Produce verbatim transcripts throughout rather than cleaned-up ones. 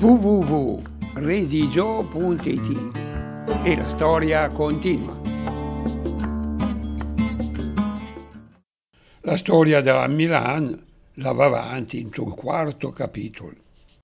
w w w punto redigio punto i t e la storia continua. La storia della Milan la va avanti in un quarto capitolo.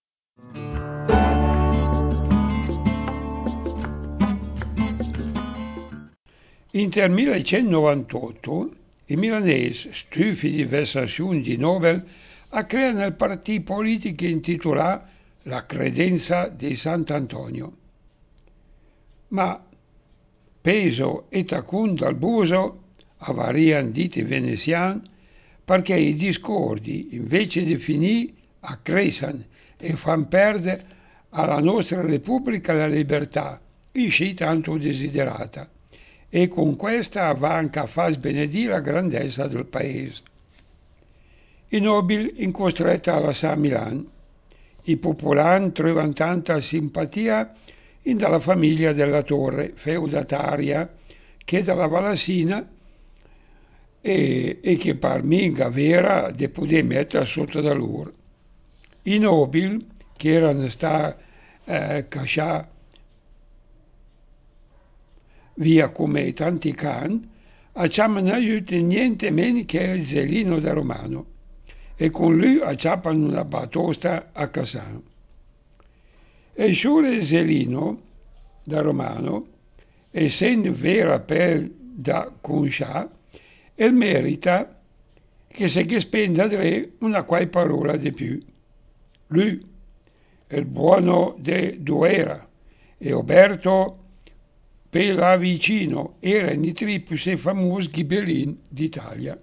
Inter millecentonovantotto i milanesi, stufi di vessazioni di Nobel, creano il partito politico intitolato La Credenza di Sant'Antonio. Ma peso e tacun al buso avarian diti veneziani perché i discordi, invece di finire, accrescano e fanno perdere alla nostra Repubblica la libertà, che tanto desiderata, e con questa va anche a far sbenedire la grandezza del paese. I nobili incostretti a lasciare Milano, i popolani trovano tanta simpatia in dalla famiglia della Torre, feudataria, che dalla Valassina e, e che per minga vera di poter mettere sotto da loro. I nobili, che erano stati eh, cacciati via come tanti can, acciappano aiuto niente meno che il Zelino da Romano, e con lui acciappano una batosta a Cassano. E solo il Zelino da Romano, essendo vera per da conoscere, e merita che se che spenda tre una quai parola di più. Lui, il buono de Duera, e Oberto Pela vicino, erano i tre più famosi ghibellini d'Italia.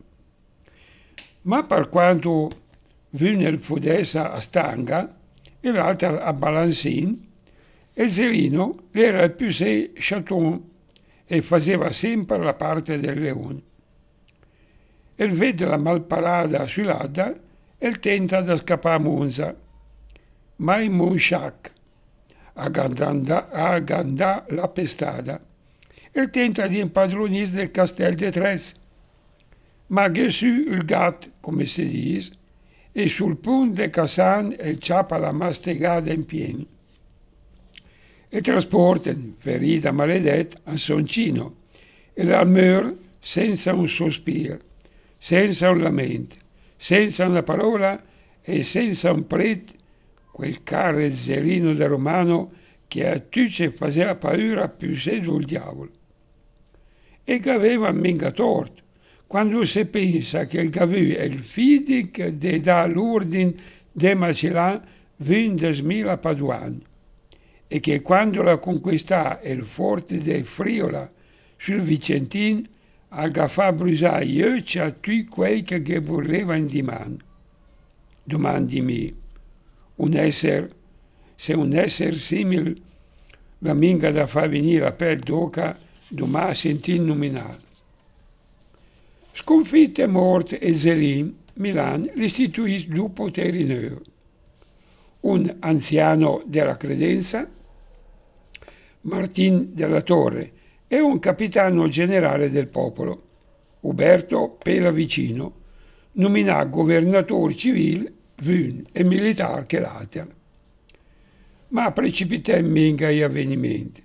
Ma per quanto venne fudessa a Stanga e l'altra a Balanzin, il Zelino era il più sei chaton e faceva sempre la parte del leone. Il vede la malparada sull'Adda e tenta di scappare a Monza, ma in Monshac, a Gandà la pestada, e tenta di impadronirsi del Castel de Tres, ma Gesù il gat, come si dice, e sul punto di Cassan il ciappa la mastegata in pieno. E trasportano, ferita maledetta, a Soncino, e la muore senza un sospiro, senza un lamento, senza una parola e senza un prete, quel caro Zelino da Romano che a tutti faceva paura più se del diavolo. E che aveva mica torto, quando si pensa che il Gavù è il figlio che dà l'ordine di macellare ventimila paduani, e che quando la conquistò il forte del Friola sul Vicentin, ha fatto bruciare gli occhi a tutti quelli che volevano di mano. Domandimi, un essere, se un essere simile va mica da far venire la pelle d'oca, domani sentì nominare. Sconfitte e morte e Zelin, Milan restituisce due poteri nuovi. Un anziano della credenza, Martin della Torre, e un capitano generale del popolo, Uberto Pelavicino, nominato governatore civile, vun e militare che l'altra. Ma precipitò mica gli avvenimenti.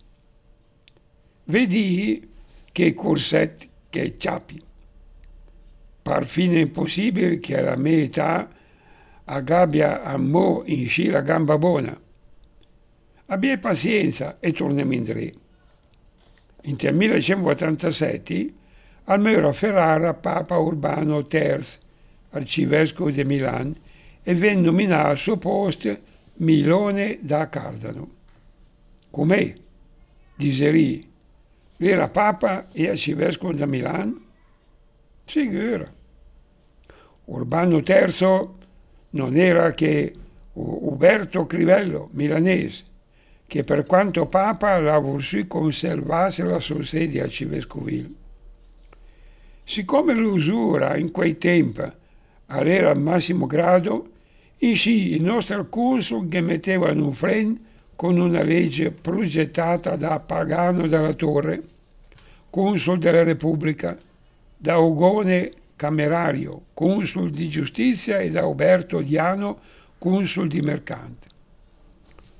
Vedi che corsetti, che ciapi. Par fine impossibile che alla mia età agabbia a mo in sci la gamba buona. Abbia pazienza e torniamo in tre. Nel millecentoottantasette al muro a Ferrara Papa Urbano terzo, arcivescovo di Milano, e venne nominato al suo posto Milone da Cardano. Com'è? Diserì, era Papa e arcivescovo da Milano? Sicuro. Urbano terzo non era che Uberto Crivello, milanese, che per quanto Papa la voluto conservasse la sua sede arcivescovile. Siccome l'usura in quei tempi era al massimo grado, in sì il nostro consul che metteva un freno con una legge progettata da Pagano della Torre, consul della Repubblica, da Ugone Camerario, consul di giustizia, e da Uberto Diano, consul di mercante.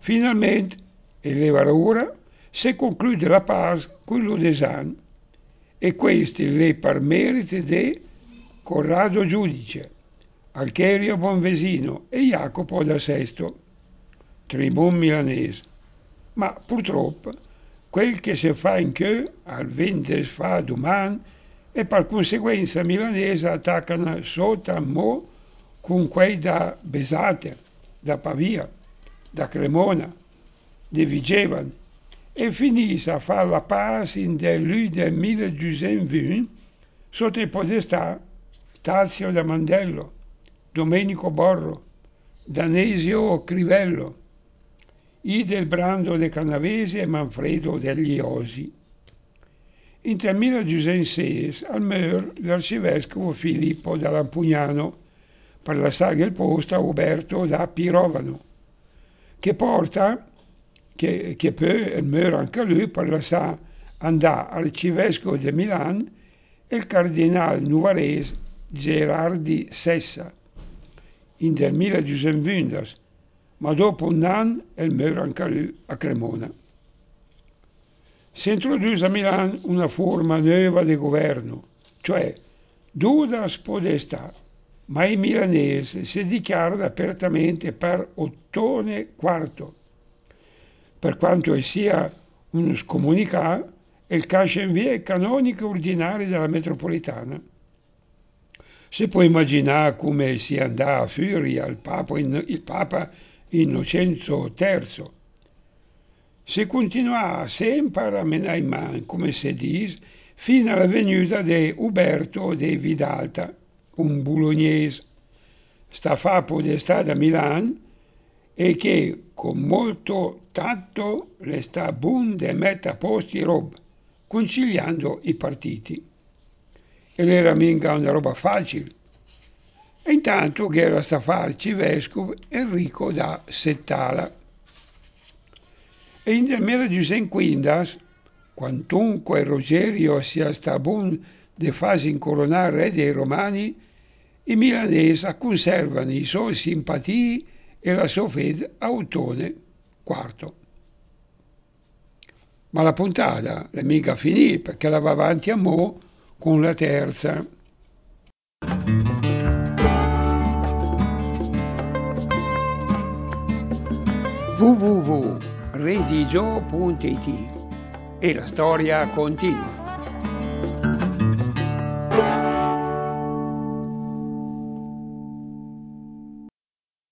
Finalmente, e ora, si conclude la paz con l'Udesan, e questi le per merito di Corrado Giudice, Alcherio Bonvesino e Jacopo da Sesto, tribun milanese. Ma purtroppo quel che si fa in che al vendes fa domani e per conseguenza milanese attaccano sotto mo con quei da Besate, da Pavia, da Cremona, di Vigevan e finisce a fare la pace in lui del milleduecentoventi sotto il podestà Tazio da Mandello, Domenico Borro, Danesio Crivello, Ildebrando de Canavesi e Manfredo degli Osi. Inter milleduecentosei al muore l'arcivescovo Filippo da Lampugnano per lasciare il posto a Uberto da Pirovano, che porta, che, che poi muore anche lui per lasciare andare arcivescovo di Milano e il cardinale nuvarese Gerardi Sessa, in del milleduecentoventi, ma dopo un anno il muore anche lui a Cremona. Si introduce a Milano una forma nuova di governo, cioè dudas podestà, ma i milanesi si dichiarano apertamente per Ottone quarto, per quanto sia uno scomunicato e il cascenvie canonico ordinario della metropolitana. Si può immaginare come si andava a furia il Papa, il Papa Innocenzo terzo. Si continua sempre a menare in mano, come si dice, fino alla venuta di Uberto de Vidalta, un bolognese, stafapo di Stato a Milano e che con molto tatto le sta bun de mettere a posto i roba, conciliando i partiti. E l'era mica una roba facile. E intanto che era sta fare arcivescovo Enrico da Settala. E nel milleduecentoquindici, quantunque Rogerio sia sta bun de farsi incoronare re dei Romani, i milanesi conservano i suoi simpatii e la sua fede a Ottone quarto. Ma la puntata è mica finita perché la va avanti a mo' con la terza. w w w punto redigio punto it e la storia continua.